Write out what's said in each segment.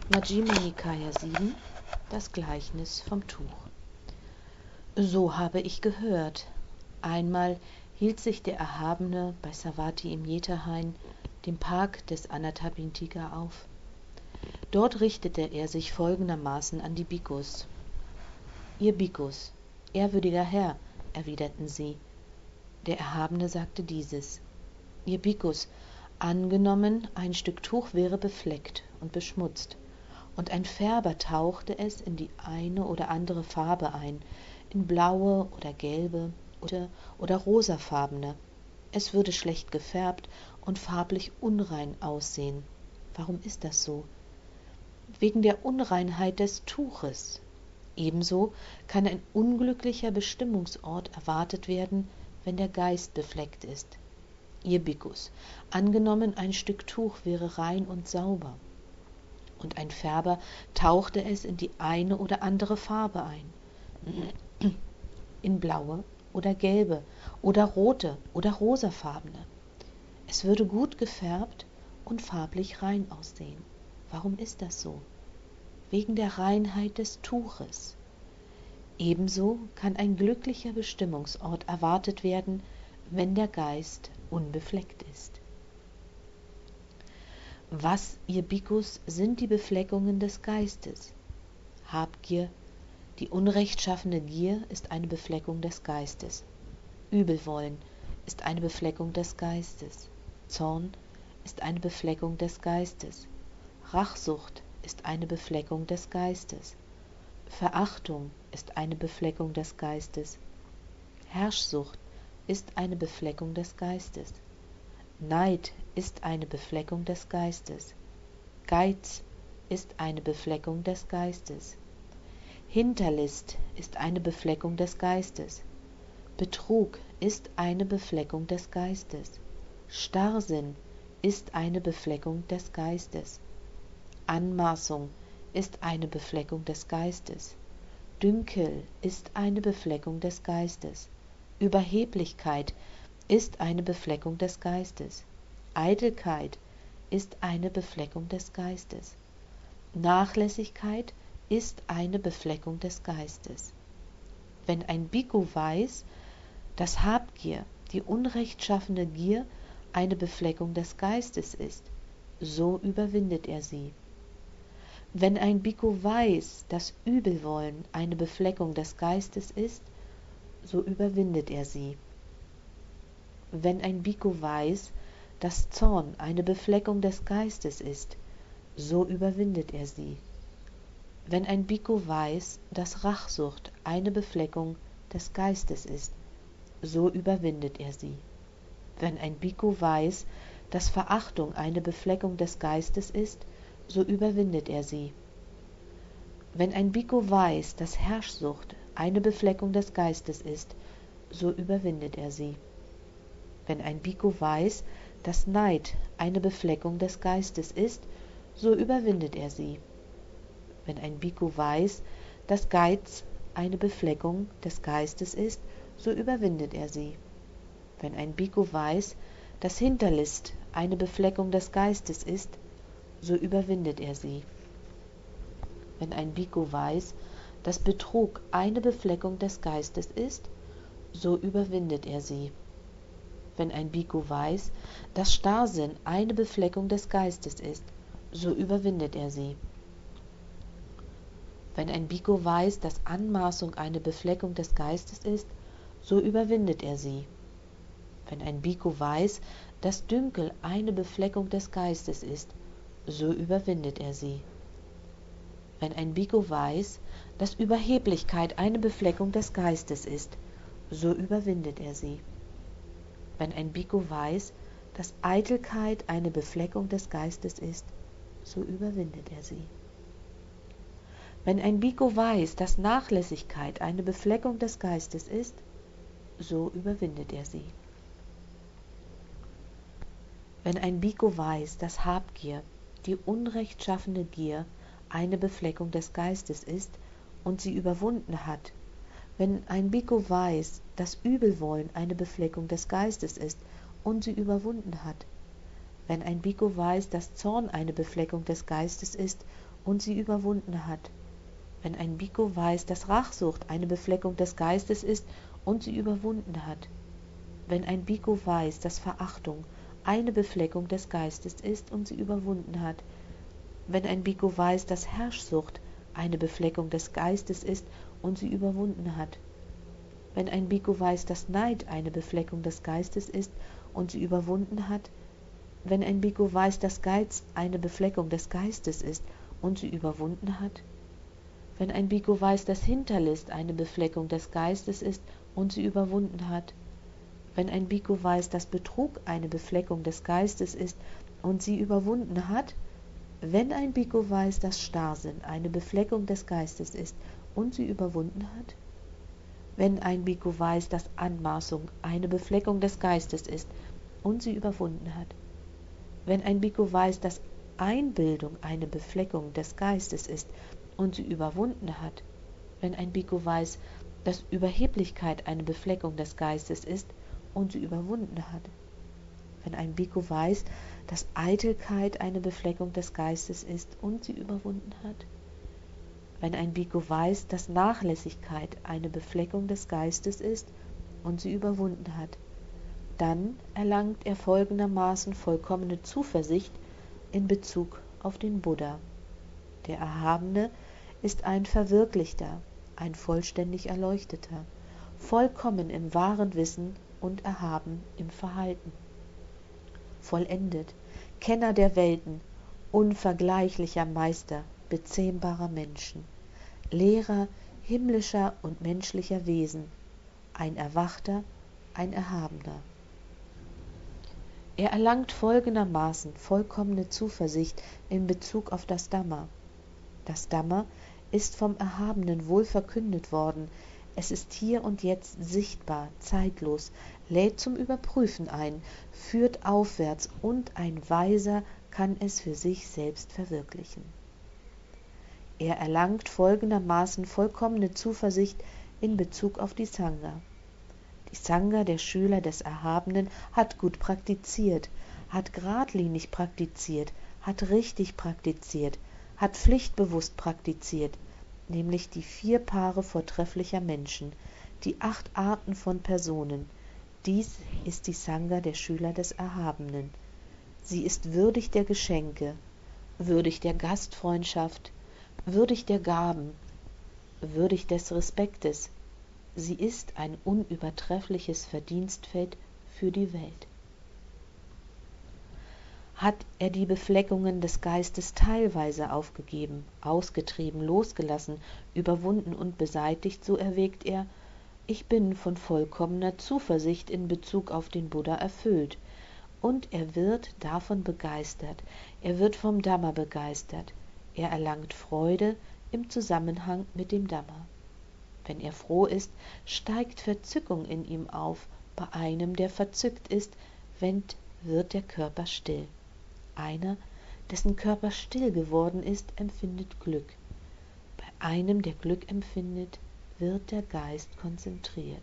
Majjhima Nikaya 7, das Gleichnis vom Tuch. So habe ich gehört. Einmal hielt sich der Erhabene bei Savatthi im Jetahain, dem Park des Anathapindika, auf. Dort richtete er sich folgendermaßen an die Bhikkhus. Ihr Bhikkhus, ehrwürdiger Herr, erwiderten sie. Der Erhabene sagte dieses: Ihr Bhikkhus, angenommen, ein Stück Tuch wäre befleckt und beschmutzt, und ein Färber tauchte es in die eine oder andere Farbe ein, in blaue oder gelbe oder rosafarbene. Es würde schlecht gefärbt und farblich unrein aussehen. Warum ist das so? Wegen der Unreinheit des Tuches. Ebenso kann ein unglücklicher Bestimmungsort erwartet werden, wenn der Geist befleckt ist. Ihr Bhikkhus, angenommen, ein Stück Tuch wäre rein und sauber, und ein Färber tauchte es in die eine oder andere Farbe ein, in blaue oder gelbe oder rote oder rosafarbene. Es würde gut gefärbt und farblich rein aussehen. Warum ist das so? Wegen der Reinheit des Tuches. Ebenso kann ein glücklicher Bestimmungsort erwartet werden, wenn der Geist unbefleckt ist. Was, ihr Bhikkhus, sind die Befleckungen des Geistes? Habgier, die unrechtschaffene Gier, ist eine Befleckung des Geistes. Übelwollen ist eine Befleckung des Geistes. Zorn ist eine Befleckung des Geistes. Rachsucht ist eine Befleckung des Geistes. Verachtung ist eine Befleckung des Geistes. Herrschsucht ist eine Befleckung des Geistes. Neid ist eine Befleckung des Geistes. Geiz ist eine Befleckung des Geistes. Hinterlist ist eine Befleckung des Geistes. Betrug ist eine Befleckung des Geistes. Starrsinn ist eine Befleckung des Geistes. Anmaßung ist eine Befleckung des Geistes. Dünkel ist eine Befleckung des Geistes. Überheblichkeit ist eine Befleckung des Geistes. Eitelkeit ist eine Befleckung des Geistes. Nachlässigkeit ist eine Befleckung des Geistes. Wenn ein Bhikkhu weiß, dass Habgier, die unrechtschaffene Gier, eine Befleckung des Geistes ist, so überwindet er sie. Wenn ein Bhikkhu weiß, dass Übelwollen eine Befleckung des Geistes ist, so überwindet er sie. Wenn ein Bhikkhu weiß, dass Zorn eine Befleckung des Geistes ist, so überwindet er sie. Wenn ein Bhikkhu weiß, dass Rachsucht eine Befleckung des Geistes ist, so überwindet er sie. Wenn ein Bhikkhu weiß, dass Verachtung eine Befleckung des Geistes ist, so überwindet er sie. Wenn ein Bhikkhu weiß, dass Herrschsucht eine Befleckung des Geistes ist, so überwindet er sie. Wenn ein Bhikkhu weiß, dass Neid eine Befleckung des Geistes ist, so überwindet er sie. Wenn ein Bhikkhu weiß, dass Geiz eine Befleckung des Geistes ist, so überwindet er sie. Wenn ein Bhikkhu weiß, dass Hinterlist eine Befleckung des Geistes ist, so überwindet er sie. Wenn ein Bhikkhu weiß, dass Betrug eine Befleckung des Geistes ist, so überwindet er sie. Wenn ein Bhikkhu weiß, dass Starrsinn eine Befleckung des Geistes ist, so überwindet er sie. Wenn ein Bhikkhu weiß, dass Anmaßung eine Befleckung des Geistes ist, so überwindet er sie. Wenn ein Bhikkhu weiß, dass Dünkel eine Befleckung des Geistes ist, so überwindet er sie. Wenn ein Bhikkhu weiß, dass Überheblichkeit eine Befleckung des Geistes ist, so überwindet er sie. Wenn ein Bhikkhu weiß, dass Eitelkeit eine Befleckung des Geistes ist, so überwindet er sie. Wenn ein Bhikkhu weiß, dass Nachlässigkeit eine Befleckung des Geistes ist, so überwindet er sie. Wenn ein Bhikkhu weiß, dass Habgier, die unrechtschaffene Gier, eine Befleckung des Geistes ist und sie überwunden hat, wenn ein Bhikkhu weiß, dass Übelwollen eine Befleckung des Geistes ist und sie überwunden hat, wenn ein Bhikkhu weiß, dass Zorn eine Befleckung des Geistes ist und sie überwunden hat. Wenn ein Bhikkhu weiß, dass Rachsucht eine Befleckung des Geistes ist und sie überwunden hat. Wenn ein Bhikkhu weiß, dass Verachtung eine Befleckung des Geistes ist und sie überwunden hat. Wenn ein Bhikkhu weiß, dass Herrschsucht eine Befleckung des Geistes ist und sie überwunden hat. Wenn ein Bhikkhu weiß, dass Neid eine Befleckung des Geistes ist und sie überwunden hat. Wenn ein Bhikkhu weiß, dass Geiz eine Befleckung des Geistes ist und sie überwunden hat. Wenn ein Bhikkhu weiß, dass Hinterlist eine Befleckung des Geistes ist und sie überwunden hat. Wenn ein Bhikkhu weiß, dass Betrug eine Befleckung des Geistes ist und sie überwunden hat. Wenn ein Bhikkhu weiß, dass Starrsinn eine Befleckung des Geistes ist und sie überwunden hat. Wenn ein Bhikkhu weiß, dass Anmaßung eine Befleckung des Geistes ist und sie überwunden hat. Wenn ein Bhikkhu weiß, dass Einbildung eine Befleckung des Geistes ist und sie überwunden hat. Wenn ein Bhikkhu weiß, dass Überheblichkeit eine Befleckung des Geistes ist und sie überwunden hat. Wenn ein Bhikkhu weiß, dass Eitelkeit eine Befleckung des Geistes ist und sie überwunden hat. Wenn ein Bhikkhu weiß, dass Nachlässigkeit eine Befleckung des Geistes ist und sie überwunden hat, dann erlangt er folgendermaßen vollkommene Zuversicht in Bezug auf den Buddha. Der Erhabene ist ein Verwirklichter, ein vollständig Erleuchteter, vollkommen im wahren Wissen und erhaben im Verhalten. Vollendet, Kenner der Welten, unvergleichlicher Meister bezähmbarer Menschen, Lehrer himmlischer und menschlicher Wesen, ein Erwachter, ein Erhabener. Er erlangt folgendermaßen vollkommene Zuversicht in Bezug auf das Dhamma. Das Dhamma ist vom Erhabenen wohl verkündet worden, es ist hier und jetzt sichtbar, zeitlos, lädt zum Überprüfen ein, führt aufwärts und ein Weiser kann es für sich selbst verwirklichen. Er erlangt folgendermaßen vollkommene Zuversicht in Bezug auf die Sangha. Die Sangha der Schüler des Erhabenen hat gut praktiziert, hat geradlinig praktiziert, hat richtig praktiziert, hat pflichtbewusst praktiziert, nämlich die 4 Paare vortrefflicher Menschen, die 8 Arten von Personen. Dies ist die Sangha der Schüler des Erhabenen. Sie ist würdig der Geschenke, würdig der Gastfreundschaft, würdig der Gaben, würdig des Respektes. Sie ist ein unübertreffliches Verdienstfeld für die Welt. Hat er die Befleckungen des Geistes teilweise aufgegeben, ausgetrieben, losgelassen, überwunden und beseitigt, so erwägt er, ich bin von vollkommener Zuversicht in Bezug auf den Buddha erfüllt, und er wird davon begeistert, er wird vom Dhamma begeistert, er erlangt Freude im Zusammenhang mit dem Dhamma. Wenn er froh ist, steigt Verzückung in ihm auf, bei einem, der verzückt ist, wird der Körper still. Einer, dessen Körper still geworden ist, empfindet Glück. Bei einem, der Glück empfindet, wird der Geist konzentriert.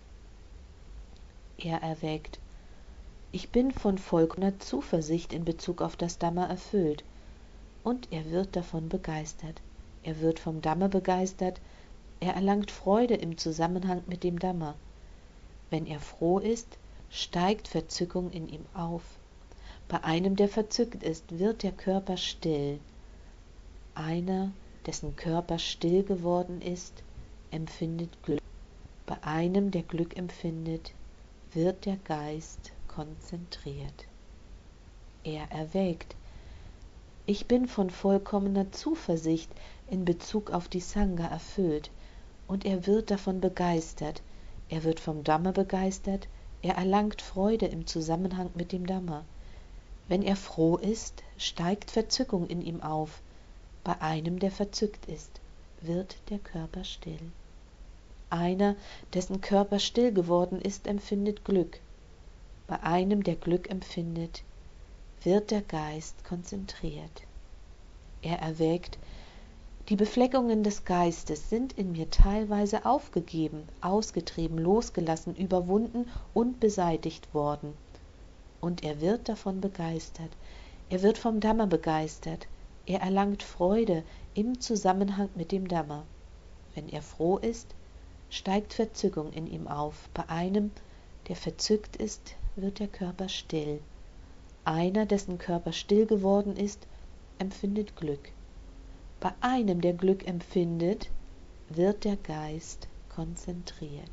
Er erwägt, ich bin von vollkommener Zuversicht in Bezug auf das Dhamma erfüllt, und er wird davon begeistert. Er wird vom Dhamma begeistert, er erlangt Freude im Zusammenhang mit dem Dhamma. Wenn er froh ist, steigt Verzückung in ihm auf. Bei einem, der verzückt ist, wird der Körper still. Einer, dessen Körper still geworden ist, empfindet Glück. Bei einem, der Glück empfindet, wird der Geist konzentriert. Er erwägt, ich bin von vollkommener Zuversicht in Bezug auf die Sangha erfüllt, und er wird davon begeistert, er wird vom Dhamma begeistert, er erlangt Freude im Zusammenhang mit dem Dhamma. Wenn er froh ist, steigt Verzückung in ihm auf. Bei einem, der verzückt ist, wird der Körper still. Einer, dessen Körper still geworden ist, empfindet Glück. Bei einem, der Glück empfindet, wird der Geist konzentriert. Er erwägt, die Befleckungen des Geistes sind in mir teilweise aufgegeben, ausgetrieben, losgelassen, überwunden und beseitigt worden. Und er wird davon begeistert, er wird vom Dhamma begeistert, Er erlangt Freude im Zusammenhang mit dem Dhamma. Wenn er froh ist, steigt Verzückung in ihm auf. Bei einem, der verzückt ist, wird der Körper still. Einer, dessen Körper still geworden ist, empfindet Glück. Bei einem, der Glück empfindet, wird der Geist konzentriert.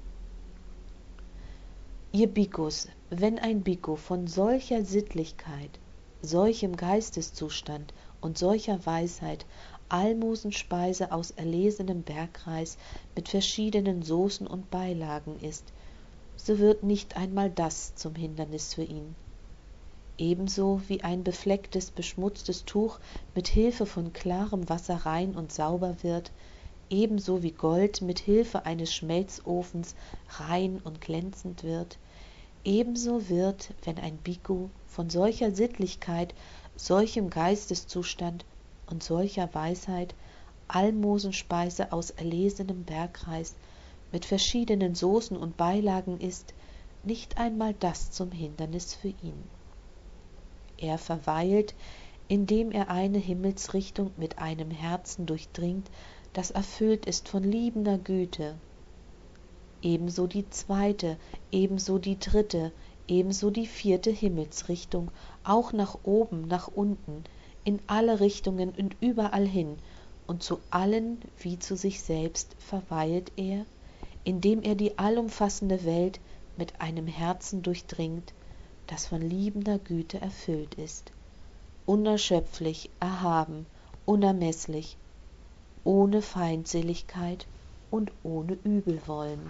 Ihr Bhikkhus, wenn ein Bhikkhu von solcher Sittlichkeit, solchem Geisteszustand und solcher Weisheit Almosenspeise aus erlesenem Bergreis mit verschiedenen Soßen und Beilagen isst, so wird nicht einmal das zum Hindernis für ihn. Ebenso wie ein beflecktes, beschmutztes Tuch mit Hilfe von klarem Wasser rein und sauber wird, ebenso wie Gold mit Hilfe eines Schmelzofens rein und glänzend wird, ebenso wird, wenn ein Bhikkhu von solcher Sittlichkeit, solchem Geisteszustand und solcher Weisheit Almosenspeise aus erlesenem Bergreis mit verschiedenen Soßen und Beilagen isst, nicht einmal das zum Hindernis für ihn. Er verweilt, indem er eine Himmelsrichtung mit einem Herzen durchdringt, das erfüllt ist von liebender Güte. Ebenso die zweite, ebenso die dritte, ebenso die vierte Himmelsrichtung, auch nach oben, nach unten, in alle Richtungen und überall hin, und zu allen wie zu sich selbst verweilt er, indem er die allumfassende Welt mit einem Herzen durchdringt, das von liebender Güte erfüllt ist, unerschöpflich, erhaben, unermesslich, ohne Feindseligkeit und ohne Übelwollen.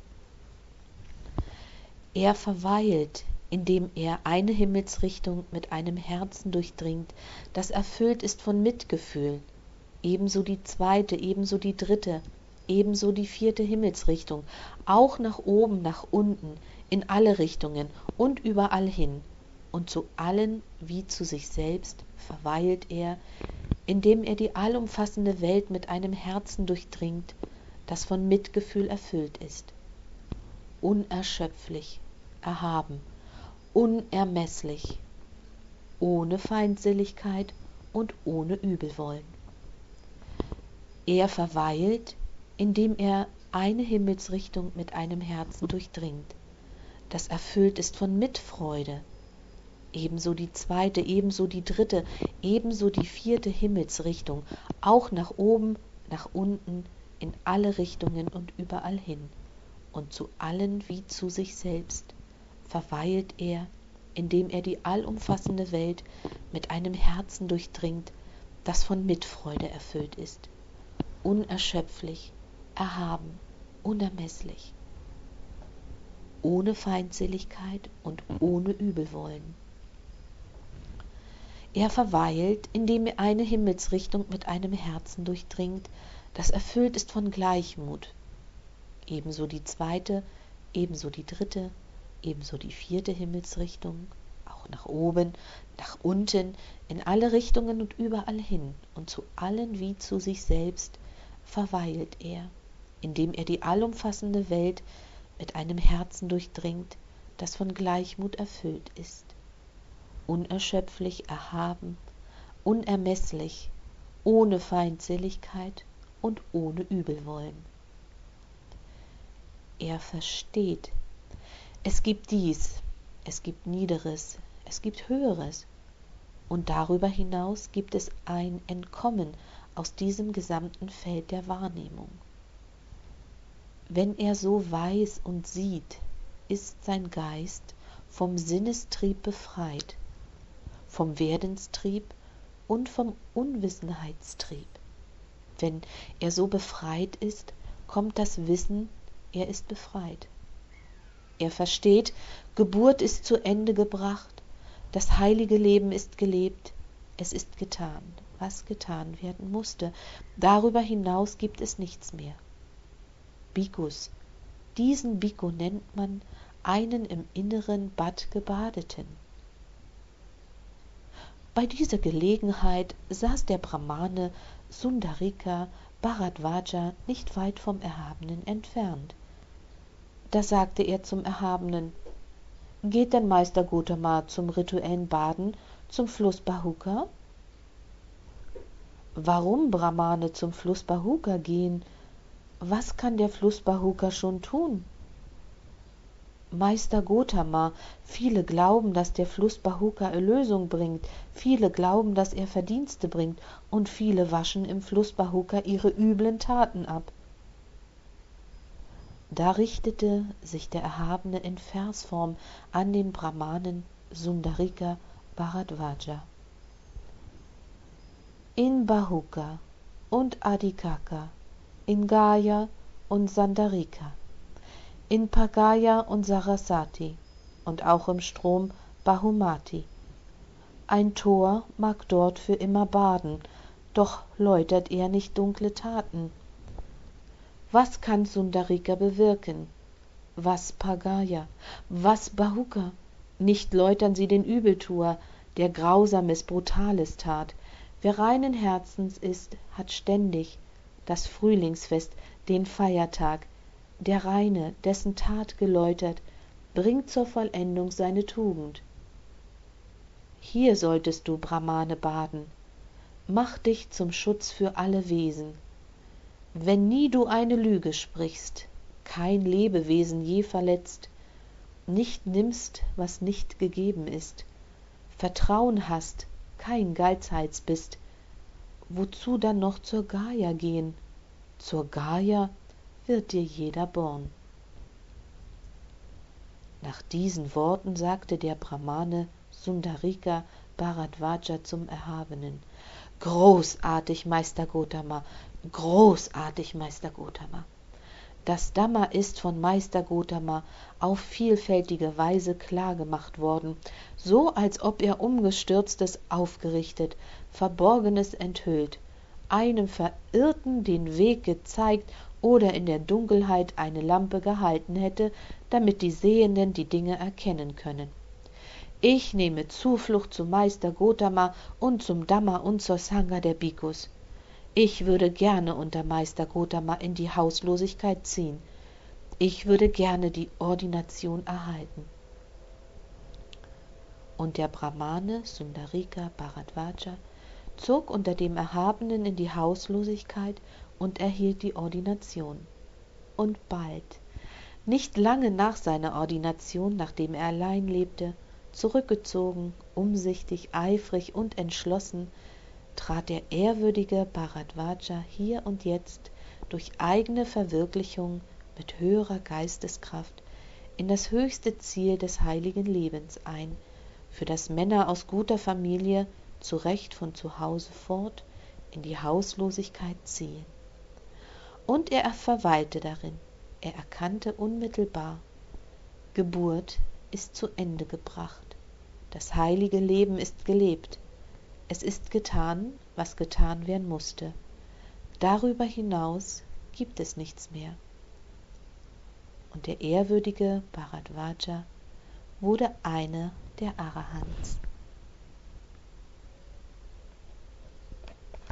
Er verweilt, indem er eine Himmelsrichtung mit einem Herzen durchdringt, das erfüllt ist von Mitgefühl, ebenso die zweite, ebenso die dritte, ebenso die vierte Himmelsrichtung, auch nach oben, nach unten, in alle Richtungen und überall hin, und zu allen wie zu sich selbst verweilt er, indem er die allumfassende Welt mit einem Herzen durchdringt, das von Mitgefühl erfüllt ist, unerschöpflich, erhaben, unermesslich, ohne Feindseligkeit und ohne Übelwollen. Er verweilt, indem er eine Himmelsrichtung mit einem Herzen durchdringt, das erfüllt ist von Mitfreude, ebenso die zweite, ebenso die dritte, ebenso die vierte Himmelsrichtung, auch nach oben, nach unten, in alle Richtungen und überall hin, und zu allen wie zu sich selbst verweilt er, indem er die allumfassende Welt mit einem Herzen durchdringt, das von Mitfreude erfüllt ist, unerschöpflich, erhaben, unermesslich, ohne Feindseligkeit und ohne Übelwollen. Er verweilt, indem er eine Himmelsrichtung mit einem Herzen durchdringt, das erfüllt ist von Gleichmut, ebenso die zweite, ebenso die dritte, ebenso die vierte Himmelsrichtung, auch nach oben, nach unten, in alle Richtungen und überall hin, und zu allen wie zu sich selbst verweilt er, indem er die allumfassende Welt mit einem Herzen durchdringt, das von Gleichmut erfüllt ist, unerschöpflich, erhaben, unermesslich, ohne Feindseligkeit und ohne Übelwollen. Er versteht, es gibt dies, es gibt Niederes, es gibt Höheres, und darüber hinaus gibt es ein Entkommen aus diesem gesamten Feld der Wahrnehmung. Wenn er so weiß und sieht, ist sein Geist vom Sinnestrieb befreit, vom Werdenstrieb und vom Unwissenheitstrieb. Wenn er so befreit ist, kommt das Wissen, er ist befreit. Er versteht, Geburt ist zu Ende gebracht, das heilige Leben ist gelebt, es ist getan, was getan werden musste. Darüber hinaus gibt es nichts mehr. Bhikkhus, diesen Bhikkhu nennt man einen im inneren Bad Gebadeten. Bei dieser Gelegenheit saß der Brahmane Sundarika Bharadvaja nicht weit vom Erhabenen entfernt. Da sagte er zum Erhabenen: Geht denn Meister Gotama zum rituellen Baden zum Fluss Bahuka? Warum Brahmane zum Fluss Bahuka gehen? Was kann der Fluss Bahuka schon tun? Meister Gotama, viele glauben, dass der Fluss Bahuka Erlösung bringt, viele glauben, dass er Verdienste bringt, und viele waschen im Fluss Bahuka ihre üblen Taten ab. Da richtete sich der Erhabene in Versform an den Brahmanen Sundarika Bharadvaja. In Bahuka und Adhikaka, in Gaya und Sandarika, in Pagaya und Sarasati und auch im Strom Bahumati. Ein Tor mag dort für immer baden, doch läutert er nicht dunkle Taten. Was kann Sundarika bewirken? Was Pagaya? Was Bahuka? Nicht läutern sie den Übeltuer, der Grausames, Brutales tat. Wer reinen Herzens ist, hat ständig das Frühlingsfest, den Feiertag. Der Reine, dessen Tat geläutert, bringt zur Vollendung seine Tugend. Hier solltest du, Brahmane, baden. Mach dich zum Schutz für alle Wesen. Wenn nie du eine Lüge sprichst, kein Lebewesen je verletzt, nicht nimmst, was nicht gegeben ist, Vertrauen hast, kein Geizhals bist, wozu dann noch zur Gaya gehen? Zur Gaya wird dir jeder born. Nach diesen Worten sagte der Brahmane Sundarika Bharadvaja zum Erhabenen: Großartig, Meister Gotama, großartig, Meister Gotama. Das Dhamma ist von Meister Gotama auf vielfältige Weise klargemacht worden, so als ob er Umgestürztes aufgerichtet, Verborgenes enthüllt, einem Verirrten den Weg gezeigt oder in der Dunkelheit eine Lampe gehalten hätte, damit die Sehenden die Dinge erkennen können. Ich nehme Zuflucht zu Meister Gotama und zum Dhamma und zur Sangha der Bhikkhus. Ich würde gerne unter Meister Gotama in die Hauslosigkeit ziehen. Ich würde gerne die Ordination erhalten. Und der Brahmane Sundarika Bharadvaja zog unter dem Erhabenen in die Hauslosigkeit und erhielt die Ordination. Und bald, nicht lange nach seiner Ordination, nachdem er allein lebte, zurückgezogen, umsichtig, eifrig und entschlossen, trat der ehrwürdige Bharadvaja hier und jetzt durch eigene Verwirklichung mit höherer Geisteskraft in das höchste Ziel des heiligen Lebens ein, für das Männer aus guter Familie zu Recht von zu Hause fort in die Hauslosigkeit ziehen. Und er verweilte darin, er erkannte unmittelbar: Geburt ist zu Ende gebracht, das heilige Leben ist gelebt, es ist getan, was getan werden musste. Darüber hinaus gibt es nichts mehr. Und der ehrwürdige Bharadvaja wurde einer der Arahants.